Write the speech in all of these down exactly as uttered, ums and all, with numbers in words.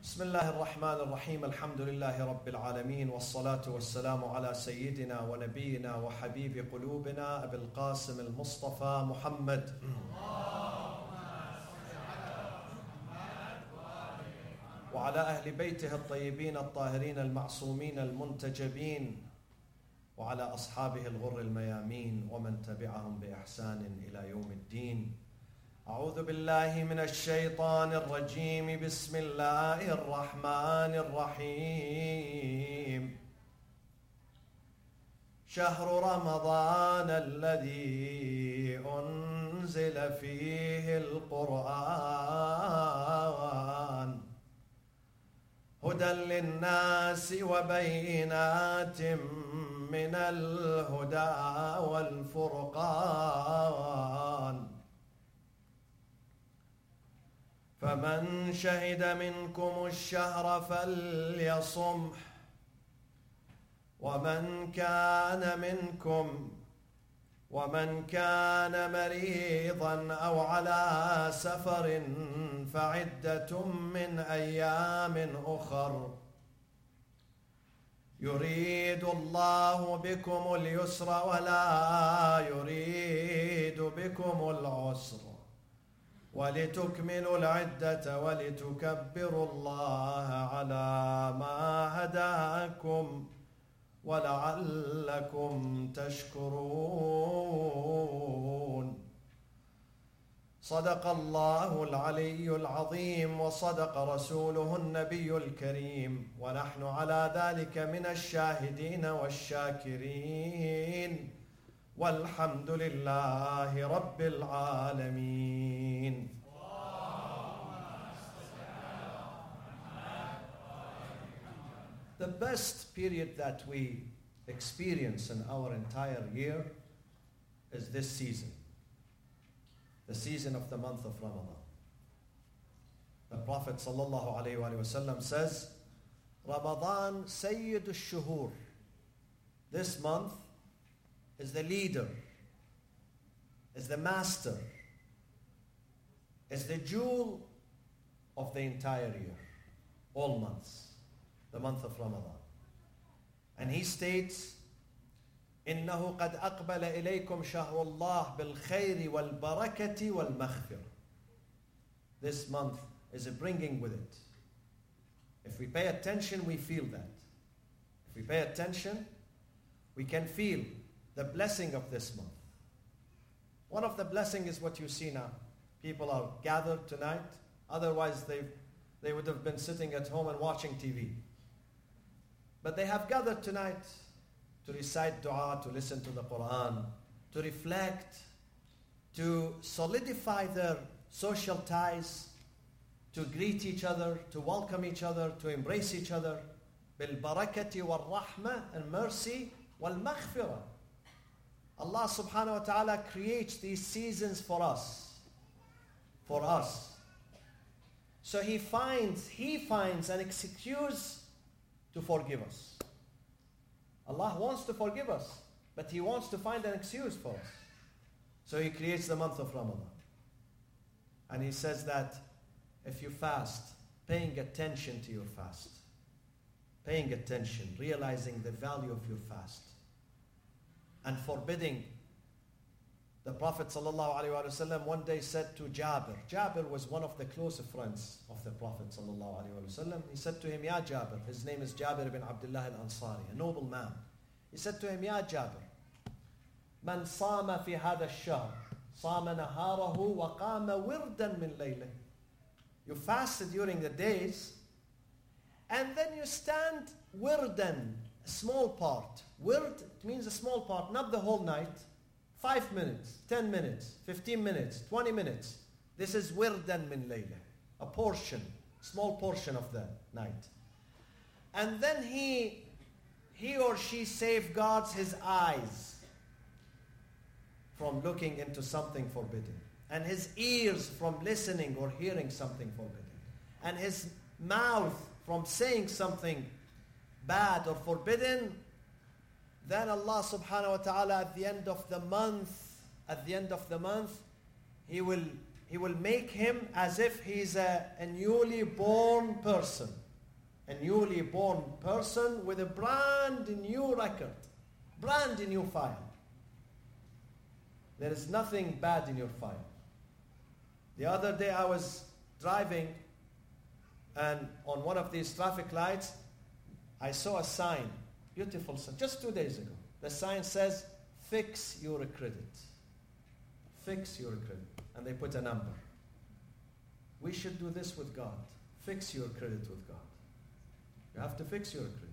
بسم الله الرحمن الرحيم الحمد لله رب العالمين والصلاة والسلام على سيدنا ونبينا وحبيب قلوبنا أبي القاسم المصطفى محمد وعلى أهل بيته الطيبين الطاهرين المعصومين المنتجبين وعلى أصحابه الغر الميامين ومن تبعهم بإحسان إلى يوم الدين. أعوذ بالله من الشيطان الرجيم. بسم الله الرحمن الرحيم. شهر رمضان الذي أنزل فيه القرآن هدى للناس وبينات من الهدى والفرقان فمن شهد منكم الشهر فليصمه ومن كان منكم ومن كان مريضا أو على سفر فعدة من أيام أخر يريد الله بكم اليسر ولا يريد بكم العسر ولتكملوا العدة ولتكبروا الله على ما هداكم ولعلكم تشكرون. صدق الله العلي العظيم وصدق رسوله النبي الكريم ونحن على ذلك من الشاهدين والشاكرين والحمد لله رب العالمين. The best period that we experience in our entire year is this season, the season of the month of Ramadan. The Prophet sallallahu alaihi wasallam says, Ramadan Sayyid al-Shuhur. This month is the leader, is the master, is the jewel of the entire year, all months, the month of Ramadan. And he states, إنه قد أقبل إليكم شهر الله بالخير والبركة والمغفرة. This month is bringing with it. If we pay attention, we feel that. If we pay attention, we can feel the blessing of this month. One of the blessings is what you see now. People are gathered tonight. Otherwise, they they would have been sitting at home and watching T V. But they have gathered tonight to recite dua, to listen to the Quran, to reflect, to solidify their social ties, to greet each other, to welcome each other, to embrace each other. بالبركة والرحمة, and mercy, والمغفرة. Allah subhanahu wa ta'ala creates these seasons for us. For us. So He finds, He finds an excuse to forgive us. Allah wants to forgive us, but He wants to find an excuse for us. So He creates the month of Ramadan. And He says that if you fast, paying attention to your fast, paying attention, realizing the value of your fast, and forbidding. The Prophet ﷺ one day said to Jabir, Jabir was one of the close friends of the Prophet ﷺ. He said to him, Ya Jabir, his name is Jabir ibn Abdullah al-Ansari, a noble man. He said to him, Ya Jabir, Man sama fi hada ash-shahr, sama naharahu wa qama wirdan min laylah. You fasted during the days, and then you stand wirdan, a small part. Wird, it means a small part, not the whole night. Five minutes, ten minutes, fifteen minutes, twenty minutes. This is wirdan min layla, a portion, small portion of the night. And then he, he or she safeguards his eyes from looking into something forbidden, and his ears from listening or hearing something forbidden, and his mouth from saying something bad or forbidden. Then Allah subhanahu wa ta'ala at the end of the month, at the end of the month, He will he will make him as if he's a, a newly born person. A newly born person with a brand new record, brand new file. There is nothing bad in your file. The other day I was driving, and on one of these traffic lights, I saw a sign, beautiful sign, just two days ago. The sign says, fix your credit. Fix your credit. And they put a number. We should do this with God. Fix your credit with God. You have to fix your credit.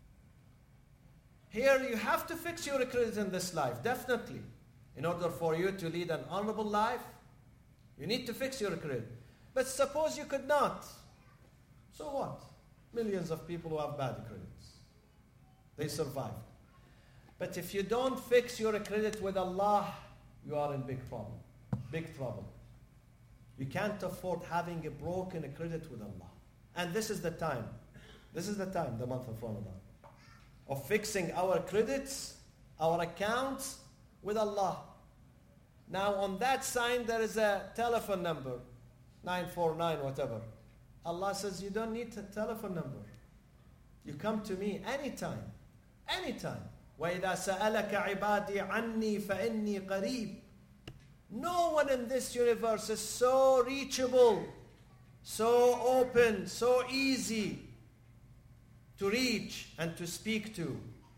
Here you have to fix your credit in this life, definitely. In order for you to lead an honorable life, you need to fix your credit. But suppose you could not. So what? Millions of people who have bad credits. They survived. But if you don't fix your credit with Allah, you are in big problem. Big trouble. You can't afford having a broken credit with Allah. And this is the time. This is the time, the month of Ramadan, of fixing our credits, our accounts with Allah. Now on that sign there is a telephone number, nine four nine whatever. Allah says you don't need a telephone number. You come to me anytime. Anytime. وَإِذَا سَأَلَكَ عِبَادِي عَنِّي فَإِنِّي قَرِيبٌ. No one in this universe is so reachable, so open, so easy to reach and to speak to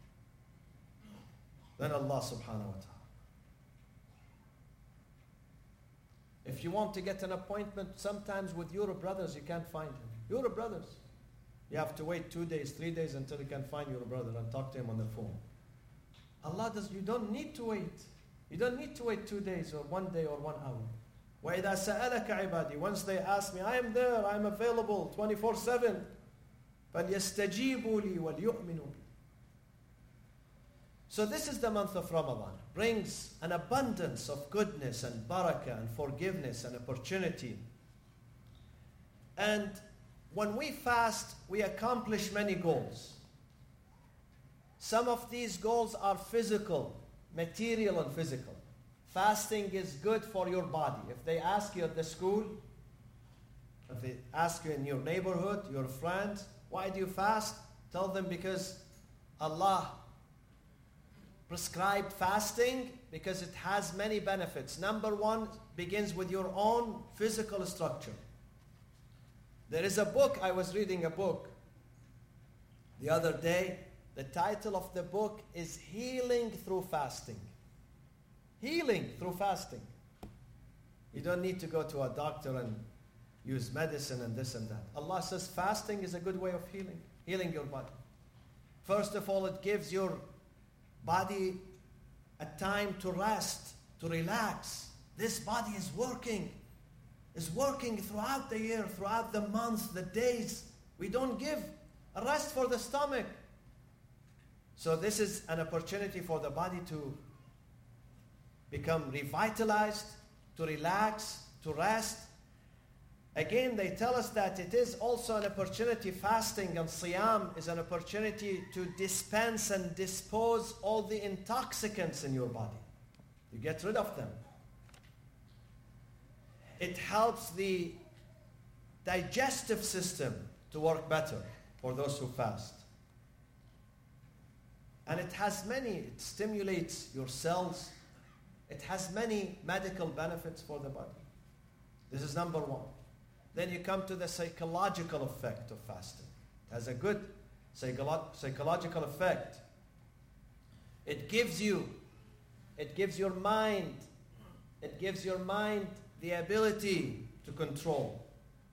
than Allah subhanahu wa ta'ala. If you want to get an appointment sometimes with your brothers, you can't find him. Your brothers. You have to wait two days, three days until you can find your brother and talk to him on the phone. Allah does, you don't need to wait. You don't need to wait two days or one day or one hour. وَإِذَا سَأَلَكَ عِبَادِي. Once they ask me, I am there, I am available twenty-four seven. فَلْيَسْتَجِيبُوا لِي وَلْيُؤْمِنُوا بِي. So this is the month of Ramadan. Brings an abundance of goodness and barakah and forgiveness and opportunity. And when we fast, we accomplish many goals. Some of these goals are physical, material and physical. Fasting is good for your body. If they ask you at the school, if they ask you in your neighborhood, your friends, why do you fast? Tell them because Allah prescribed fasting because it has many benefits. Number one begins with your own physical structure. There is a book, I was reading a book the other day. The title of the book is Healing Through Fasting. Healing through fasting. You don't need to go to a doctor and use medicine and this and that. Allah says fasting is a good way of healing. Healing your body. First of all, it gives your body a time to rest, to relax. This body is working. Is working throughout the year, throughout the months, the days. We don't give a rest for the stomach. So this is an opportunity for the body to become revitalized, to relax, to rest. Again, they tell us that it is also an opportunity, fasting and siyam is an opportunity to dispense and dispose all the intoxicants in your body. You get rid of them. It helps the digestive system to work better for those who fast. And it has many, it stimulates your cells. It has many medical benefits for the body. This is number one. Then you come to the psychological effect of fasting. It has a good psycholo- psychological effect. It gives you, it gives your mind, it gives your mind the ability to control.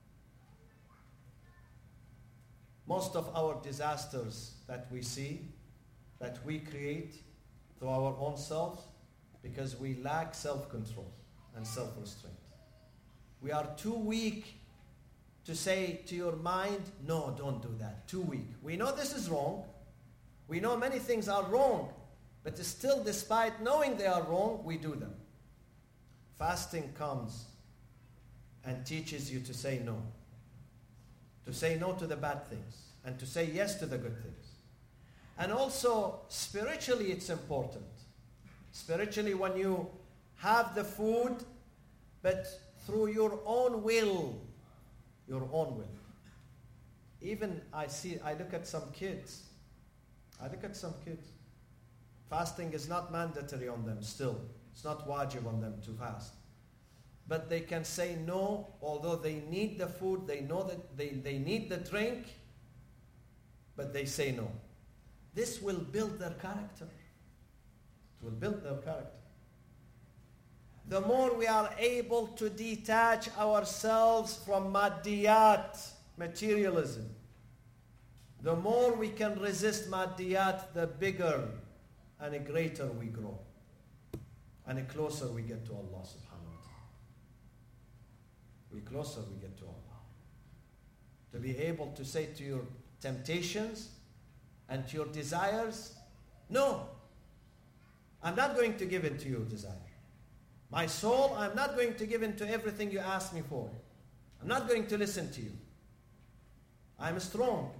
Most of our disasters that we see, that we create through our own selves, because we lack self-control and self-restraint. We are too weak to say to your mind, no, don't do that. Too weak. We know this is wrong. We know many things are wrong. But still, despite knowing they are wrong, we do them. Fasting comes and teaches you to say no. To say no to the bad things. And to say yes to the good things. And also, spiritually it's important. Spiritually, when you have the food, but through your own will. Your own will. Even I see, I look at some kids. I look at some kids. Fasting is not mandatory on them still. It's not wajib on them to fast. But they can say no, although they need the food, they know that they, they need the drink, but they say no. This will build their character. It will build their character. The more we are able to detach ourselves from maddiyat, materialism, the more we can resist maddiyat, the bigger and greater we grow. And the closer we get to Allah subhanahu wa ta'ala. The closer we get to Allah. To be able to say to your temptations and to your desires, no, I'm not going to give in to your desire. My soul, I'm not going to give in to everything you ask me for. I'm not going to listen to you. I'm strong.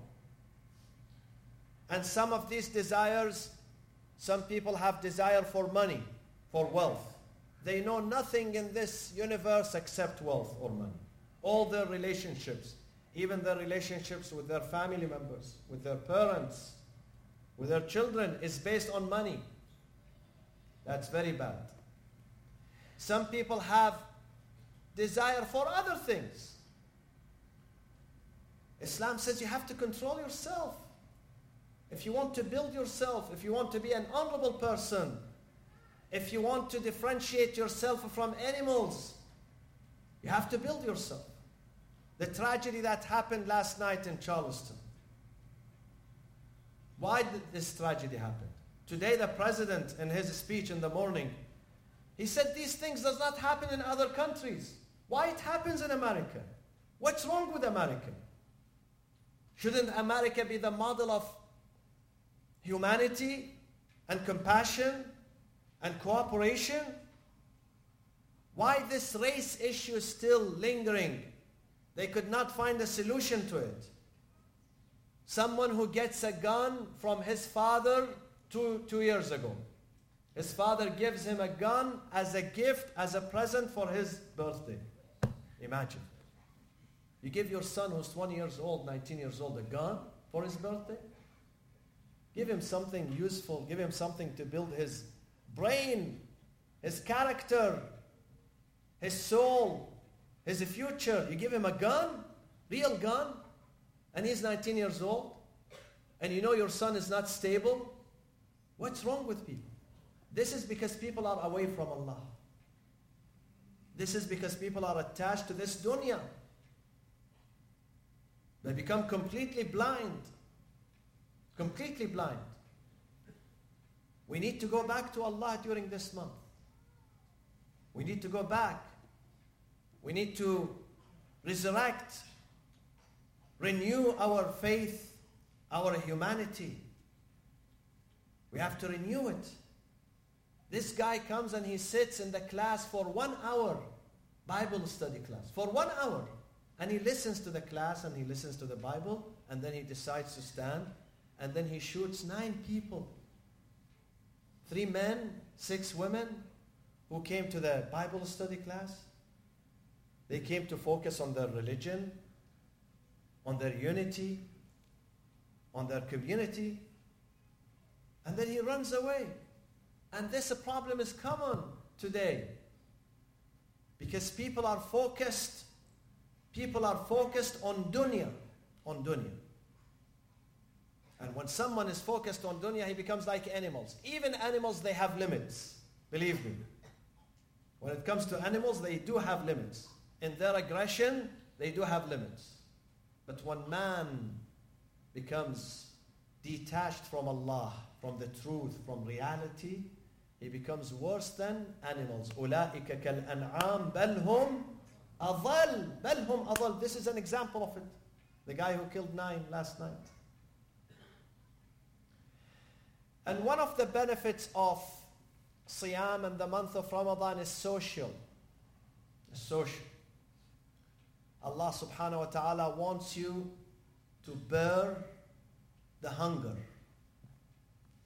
And some of these desires, some people have desire for money, for wealth. They know nothing in this universe except wealth or money. All their relationships, even their relationships with their family members, with their parents, with their children, is based on money. That's very bad. Some people have desire for other things. Islam says you have to control yourself. If you want to build yourself, if you want to be an honorable person, if you want to differentiate yourself from animals, you have to build yourself. The tragedy that happened last night in Charleston. Why did this tragedy happen? Today the president, in his speech in the morning, he said these things does not happen in other countries. Why it happens in America? What's wrong with America? Shouldn't America be the model of humanity and compassion and cooperation? Why this race issue is still lingering? They could not find a solution to it. Someone who gets a gun from his father two, two years ago. His father gives him a gun as a gift, as a present for his birthday. Imagine. You give your son who's twenty years old, nineteen years old, a gun for his birthday? Give him something useful. Give him something to build his brain, his character, his soul, his future. You give him a gun, real gun, and he's nineteen years old, and you know your son is not stable. What's wrong with people? This is because people are away from Allah. This is because people are attached to this dunya. They become completely blind. Completely blind. We need to go back to Allah during this month. We need to go back. We need to resurrect, renew our faith, our humanity. We have to renew it. This guy comes and he sits in the class for one hour, Bible study class, for one hour. And he listens to the class and he listens to the Bible, and then he decides to stand, and then he shoots nine people. Three men, six women who came to the Bible study class. They came to focus on their religion, on their unity, on their community. And then he runs away. And this problem is common today. Because people are focused, people are focused on dunya, on dunya. And when someone is focused on dunya, he becomes like animals. Even animals, they have limits. Believe me. When it comes to animals, they do have limits. In their aggression, they do have limits. But when man becomes detached from Allah, from the truth, from reality, he becomes worse than animals. أُولَٰئِكَ كَالْأَنْعَامِ بَلْ هُمْ أَضَلْ بَلْ هُمْ أَضَلْ. This is an example of it. The guy who killed nine last night. And one of the benefits of Siyam and the month of Ramadan is social. It's social. Allah subhanahu wa ta'ala wants you to bear the hunger.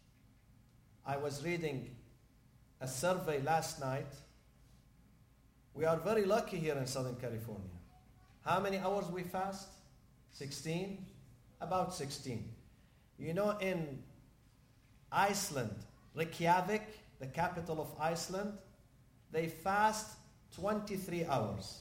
I was reading a survey last night We are very lucky here in Southern California. How many hours we fast? sixteen? About sixteen. You know, in Iceland, Reykjavik, the capital of Iceland, they fast twenty-three hours.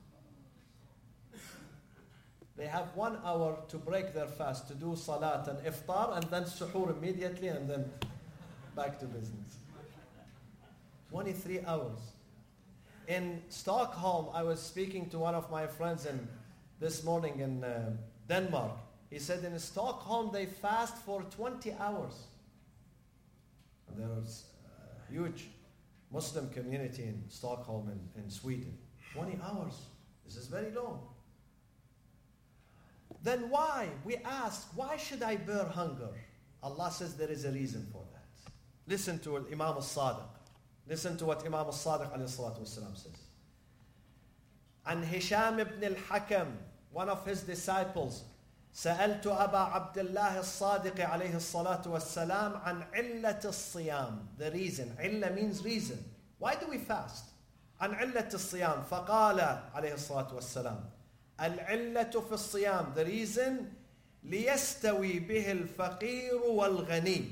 They have one hour to break their fast, to do salat and iftar, and then suhoor immediately, and then back to business. twenty-three hours. In Stockholm, I was speaking to one of my friends in, this morning in uh, Denmark. He said in Stockholm they fast for twenty hours. And there's a huge Muslim community in Stockholm and in Sweden. twenty hours. This is very long. Then why? We ask, why should I bear hunger? Allah says there is a reason for that. Listen to Imam al-Sadiq. Listen to what Imam al-Sadiq alayhi salatu wasalam says. And Hisham ibn al-Hakam, one of his disciples, سألت أبا عبد الله الصادق عليه الصلاة والسلام عن علة الصيام. The reason. علة means reason. Why do we fast? عن علة الصيام. فقال عليه الصلاة والسلام العلة في الصيام. The reason ليستوي به الفقير والغني.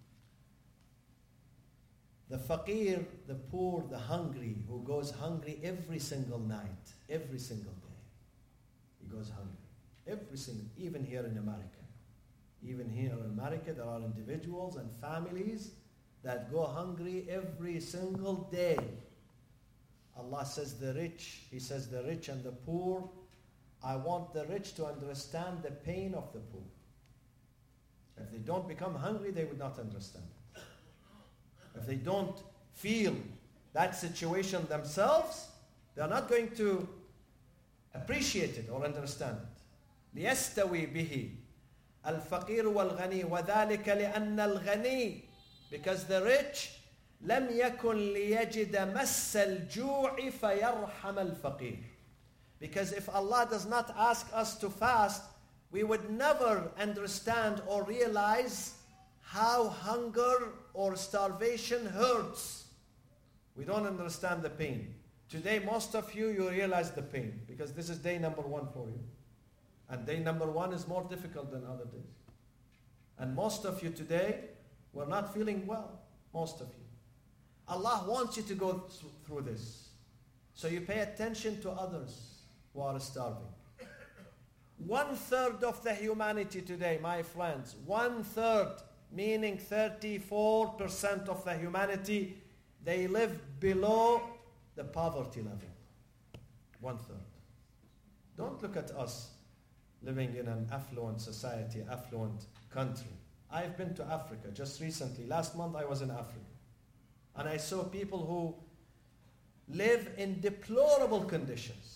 The faqir, the poor, the hungry, who goes hungry every single night, every single day. He goes hungry. Every single, even here in America. Even here in America, there are individuals and families that go hungry every single day. Allah says the rich, He says the rich and the poor, I want the rich to understand the pain of the poor. If they don't become hungry, they would not understand it. If they don't feel that situation themselves, they are not going to appreciate it or understand it. ليستوي به الفقير والغني وذلك لأن الغني, because the rich لم يكن ليجد مس الجوع فيرحم الفقير. Because if Allah does not ask us to fast, we would never understand or realize how hunger or starvation hurts. We don't understand the pain. Today, most of you, you realize the pain because this is day number one for you. And day number one is more difficult than other days. And most of you today, we're not feeling well. Most of you. Allah wants you to go through this. So you pay attention to others who are starving. One third of the humanity today, my friends, one third, meaning thirty-four percent of the humanity, they live below the poverty level. One third. Don't look at us living in an affluent society, affluent country. I've been to Africa just recently. Last month I was in Africa. And I saw people who live in deplorable conditions.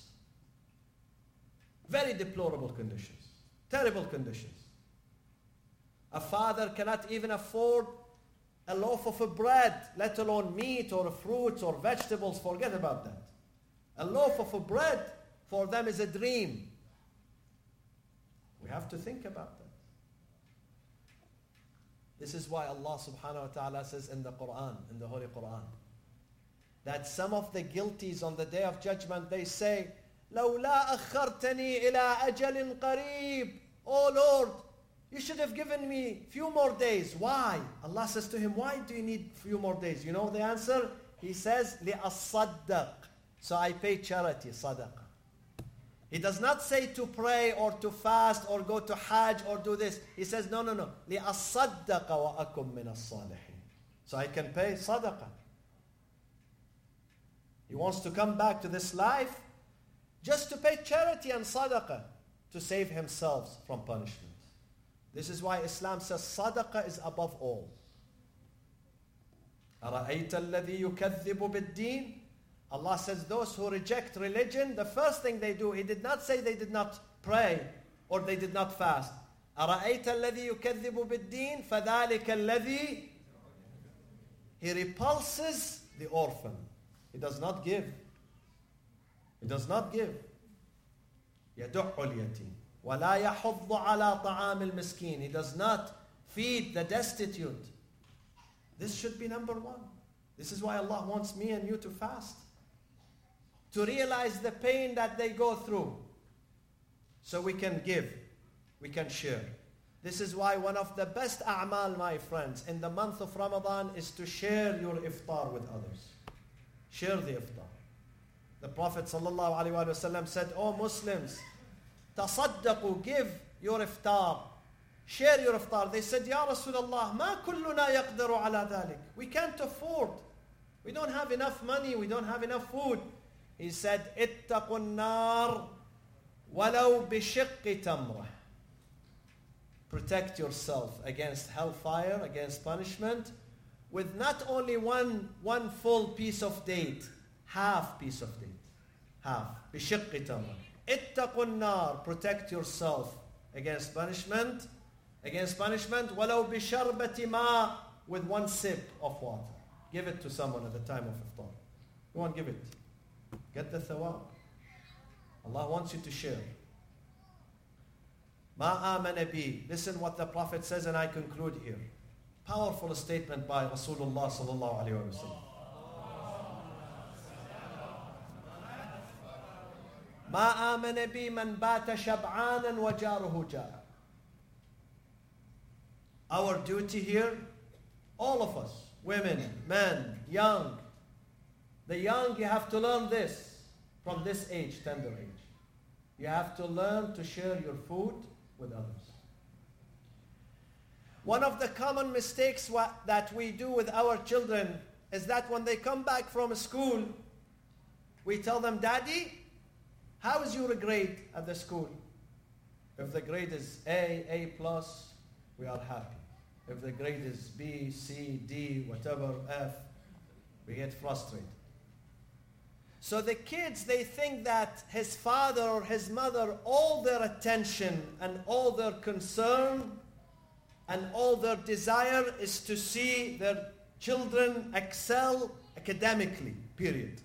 Very deplorable conditions. Terrible conditions. A father cannot even afford a loaf of a bread, let alone meat or fruits or vegetables. Forget about that. A loaf of a bread for them is a dream. We have to think about that. This is why Allah subhanahu wa ta'ala says in the Quran, in the Holy Quran, that some of the guilties on the Day of Judgment, they say, لَوْلَا أَخَّرْتَنِي إِلَىٰ أَجَلٍ قَرِيبٍ. Oh Lord, you should have given me few more days. Why? Allah says to him, why do you need few more days? You know the answer? He says, لِأَصَّدَّقْ. So I pay charity, sadaqah. He does not say to pray or to fast or go to Hajj or do this. He says, no, no, no. لِأَصَّدَّقَ وَأَكُمْ مِنَ الصَّالِحِينَ. So I can pay sadaqah. He wants to come back to this life just to pay charity and sadaqah to save himself from punishment. This is why Islam says sadaqah is above all. أَرَأَيْتَ الَّذِي يُكَذِّبُ بِالدِّينِ. Allah says those who reject religion, the first thing they do, He did not say they did not pray or they did not fast. أَرَأَيْتَ الَّذِي يُكَذِّبُ بِالدِّينِ فَذَلِكَ الَّذِي. He repulses the orphan. He does not give. He does not give. يَدُعُّ الْيَتِيمِ وَلَا يَحُضُّ عَلَى طَعَامِ الْمِسْكِينِ. He does not feed the destitute. This should be number one. This is why Allah wants me and you to fast. to realize the pain that they go through. So we can give, we can share. This is why one of the best a'mal, my friends, in the month of Ramadan is to share your iftar with others. Share the iftar. The Prophet ﷺ said, "O Muslims, tasaddaqu, give your iftar. Share your iftar." They said, "Ya Rasulullah, ma kulluna yaqdiru ala dhalik." We can't afford. We don't have enough money. We don't have enough food. He said, "Ittaqu an-nar walau bishiqqi tamrah." Protect yourself against hellfire, against punishment, with not only one, one full piece of date, half piece of date. Half. Bishiqqi tamrah. Ittaqu an-nar. Protect yourself against punishment. Against punishment. Walau bisharbati ma. With one sip of water. Give it to someone at the time of iftar. Go on, give it. Get the thawab. Allah wants you to share. Ma amana bi. Listen what the Prophet says, and I conclude here. Powerful statement by Rasulullah sallallahu alayhi wa sallam. Ma amana bi man bata shab'anan wa jaruhu ja'a. Our duty here, all of us, women, men, young. The young, you have to learn this from this age, tender age. You have to learn to share your food with others. One of the common mistakes what, that we do with our children is that when they come back from school, we tell them, "Daddy, how is your grade at the school?" If the grade is A, A plus, we are happy. If the grade is B, C, D, whatever, F, we get frustrated. So the kids, they think that his father or his mother, all their attention and all their concern and all their desire is to see their children excel academically, period.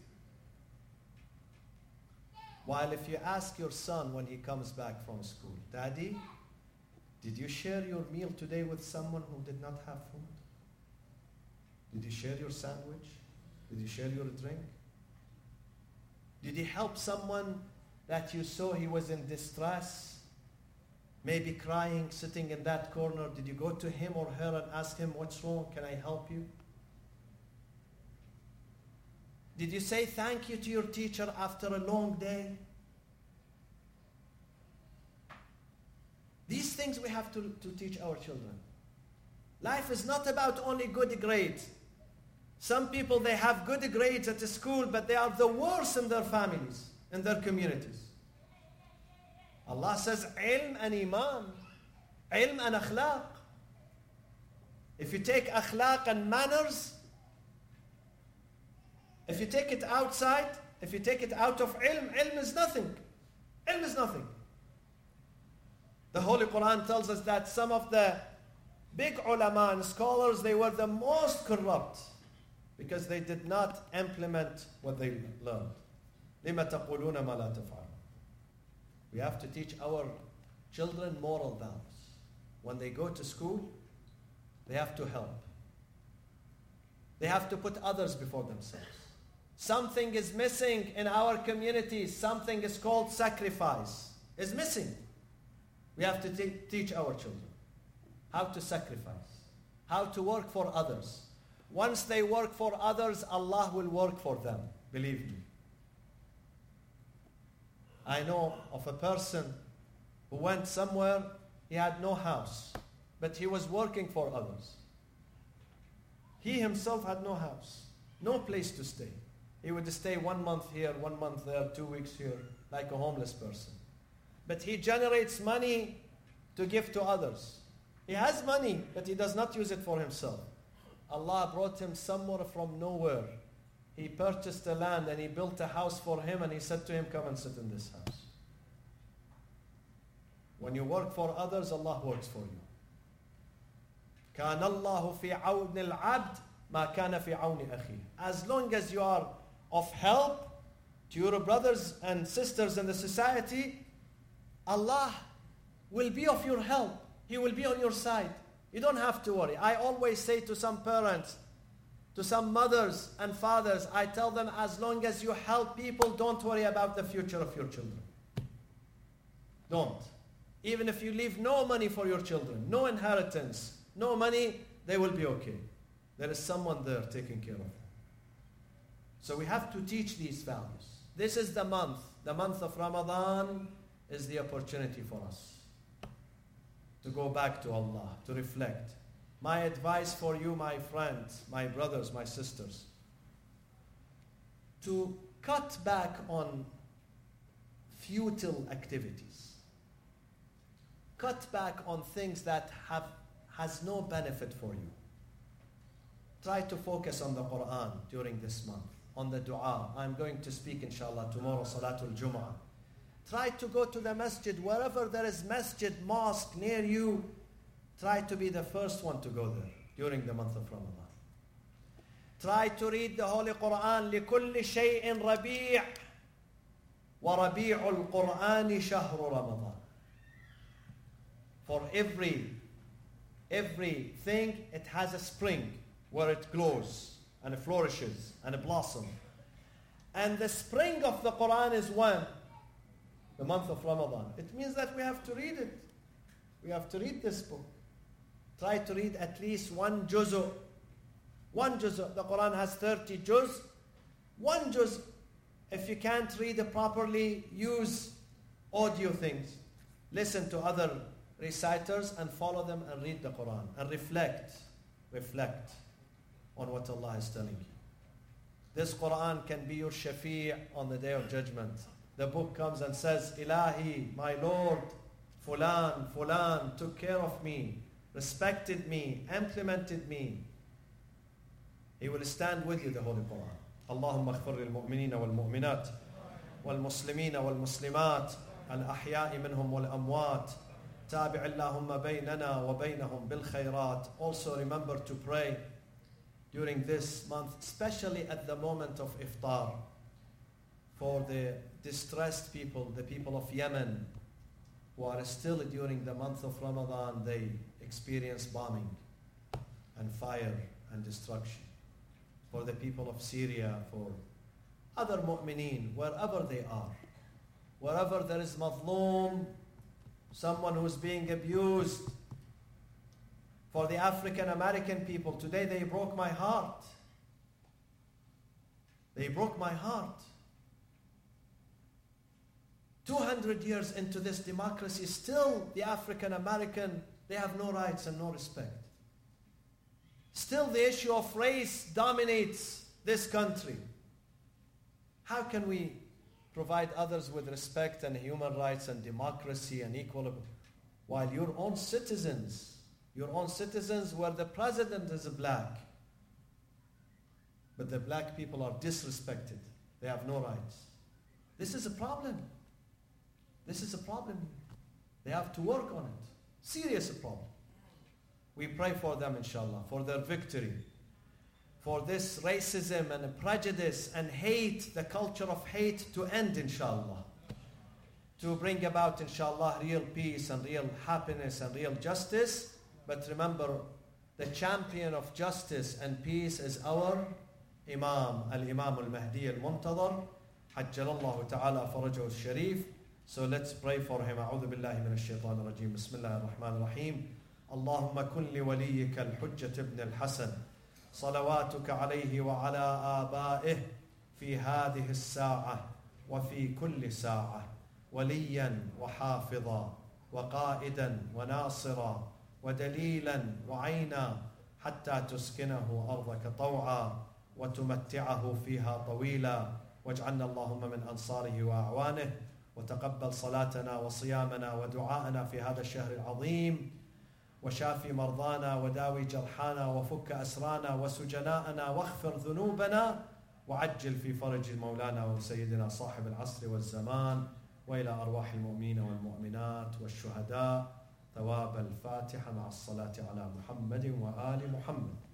While if you ask your son when he comes back from school, "Daddy, did you share your meal today with someone who did not have food? Did you share your sandwich? Did you share your drink? Did you help someone that you saw he was in distress, maybe crying, sitting in that corner? Did you go to him or her and ask him, 'What's wrong? Can I help you?' Did you say thank you to your teacher after a long day?" These things we have to, to teach our children. Life is not about only good grades. Some people, they have good grades at the school, but they are the worst in their families, in their communities. Allah says, ilm and iman, ilm and akhlaq. If you take akhlaq and manners, if you take it outside, if you take it out of ilm, ilm is nothing. Ilm is nothing. The Holy Quran tells us that some of the big ulama and scholars, they were the most corrupt because they did not implement what they learned. لِمَ تَقُولُونَ مَا لَا تَفْعَلُونَ. We have to teach our children moral values. When they go to school, they have to help. They have to put others before themselves. Something is missing in our communities. Something is called sacrifice. Is missing. We have to te- teach our children how to sacrifice, how to work for others. Once they work for others, Allah will work for them. Believe me. I know of a person who went somewhere, he had no house, but he was working for others. He himself had no house, no place to stay. He would stay one month here, one month there, two weeks here, like a homeless person. But he generates money to give to others. He has money, but he does not use it for himself. Allah brought him somewhere from nowhere. He purchased the land and he built a house for him, and he said to him, "Come and sit in this house." When you work for others, Allah works for you. كَانَ اللَّهُ فِي عَوْنِ الْعَبْدِ مَا كَانَ فِي عَوْنِ أَخِيهِ. As long as you are of help to your brothers and sisters in the society, Allah will be of your help. He will be on your side. You don't have to worry. I always say to some parents, To some mothers and fathers, I tell them, as long as you help people, don't worry about the future of your children. Don't. Even if you leave no money for your children, no inheritance, no money, they will be okay. There is someone there taking care of them. So we have to teach these values. This is the month. The month of Ramadan is the opportunity for us to go back to Allah, to reflect. My advice for you, my friends, my brothers, my sisters, to cut back on futile activities. Cut back on things that have has no benefit for you. Try to focus on the Quran during this month, on the dua. I'm going to speak, inshallah, tomorrow, Salatul Jum'ah. Try to go to the masjid. Wherever there is masjid, mosque near you, try to be the first one to go there during the month of Ramadan. Try to read the Holy Quran. لِكُلِّ شَيْءٍ رَبِيعٍ وَرَبِيعُ الْقُرْآنِ شَهْرُ رَمَضَانِ. For every, everything, it has a spring where it glows and it flourishes and it blossoms. And the spring of the Quran is when? The month of Ramadan. It means that we have to read it. We have to read this book. Try to read at least one juz. One juz. The Quran has thirty juz. One juz. If you can't read it properly, use audio things. Listen to other reciters and follow them and read the Quran. And reflect. Reflect on what Allah is telling you. This Quran can be your shafi' on the day of judgment. The book comes and says, Ilahi, my Lord, Fulan, Fulan took care of me, respected me, implemented me. He will stand with you, the Holy Quran. Allahumma aghfir lil mu'minina wal mu'minat wal muslimina wal muslimat al ahya'i minhum wal amwat. Tabi' Allahumma baynana wa baynahum bil khayrat. Also remember to pray during this month, especially at the moment of iftar, for the distressed people, the people of Yemen, who are still during the month of Ramadan, they experience bombing and fire and destruction. For the people of Syria, for other mu'mineen, wherever they are, wherever there is mazloom, someone who is being abused. For the African American people, today they broke my heart. They broke my heart. two hundred years into this democracy, still the African American, they have no rights and no respect. Still the issue of race dominates this country. How can we provide others with respect and human rights and democracy and equality, while your own citizens, your own citizens where the president is black, but the black people are disrespected. They have no rights. This is a problem. This is a problem. They have to work on it. Serious problem. We pray for them, inshallah, for their victory, for this racism and prejudice and hate, the culture of hate to end, inshallah, to bring about, inshallah, real peace and real happiness and real justice. But remember, the champion of justice and peace is our Imam, Al-Imam Al-Mahdi Al-Muntadhar, Hajjalallahu Ta'ala Farajahu Al-Sharif. So let's pray for him. أعوذ بالله من الشيطان الرجيم. بسم الله الرحمن الرحيم. اللهم كن لوليك الحجة ابن الحسن صلواتك عليه وعلى آبائه في هذه الساعة وفي كل ساعة وليا وحافظا وقائدا وناصرا ودليلا وعينا حتى تسكنه أرضك طوعا وتمتعه فيها طويلا واجعلنا اللهم من أنصاره وأعوانه وتقبل صلاتنا وصيامنا ودعاءنا في هذا الشهر العظيم وشافي مرضانا وداوي جرحانا وفك أسرانا وسجناءنا واغفر ذنوبنا وعجل في فرج مولانا وسيدنا صاحب العصر والزمان وإلى أرواح المؤمنين والمؤمنات والشهداء ثواب الفاتحة مع الصلاة على محمد وآل محمد.